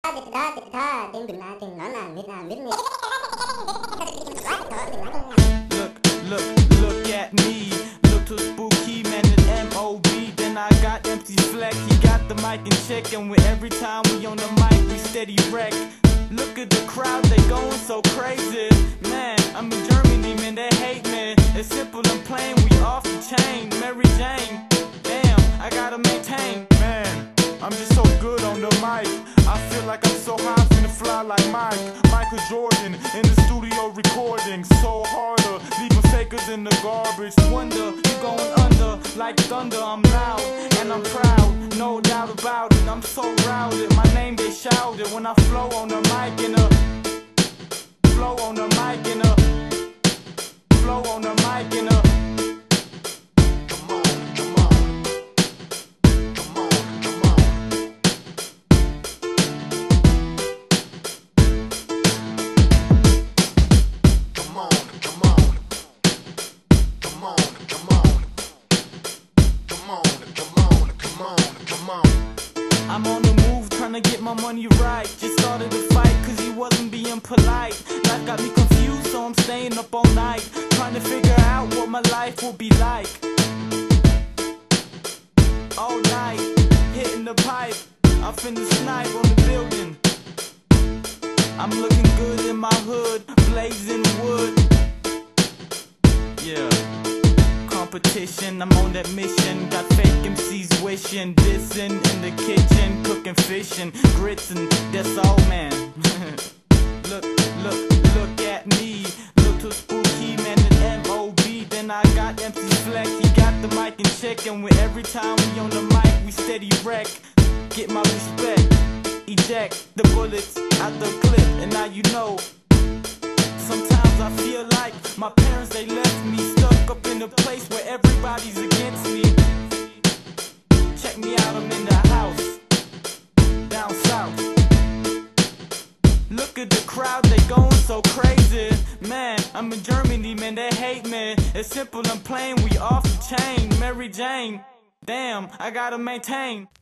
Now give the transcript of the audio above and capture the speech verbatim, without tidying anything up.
look, look at me. Look too spooky, man, it's M O B. Then I got Empty Fleck, he got the mic in check. And with every time we on the mic, we steady wreck. Look at the crowd, they going so crazy. Man, I'm in Germany, man, they hate me. It's simple and plain, we off the chain. Mary Jane, damn, I gotta maintain. Man, I'm just so good on the mic. I feel like I'm so high, finna fly like Mike. Michael Jordan in the studio recording. So harder, leaving fakers in the garbage. Wonder, you going under like thunder. I'm loud and I'm proud, no doubt about it. I'm so routed, my name they shouted when I flow on the mic in a flow on the mic in a flow on the mic in a I'm on the move, trying to get my money right. Just started a fight, cause he wasn't being polite. Life got me confused, so I'm staying up all night, trying to figure out what my life will be like. All night, hitting the pipe, I'm finna snipe on the building. I'm looking good in my hood, blazing wood. Yeah. Competition, I'm on that mission. Got fake M Cs wishing, dissing in the kitchen, cooking fish and grits, and that's all, man. Look, look, look at me. Look too spooky, man, it's M O B. Then I got Empty Fleck, he got the mic in check. And with every time we on the mic, we steady wreck. Get my respect, eject the bullets out the clip. And now you know, sometimes I feel like my parents, they left me stuck up in a place where everybody's against me. Check me out, I'm in the house, down south. Look at the crowd, they going so crazy. Man, I'm in Germany, man, they hate me. It's simple and plain, we off the chain. Mary Jane, damn, I gotta maintain.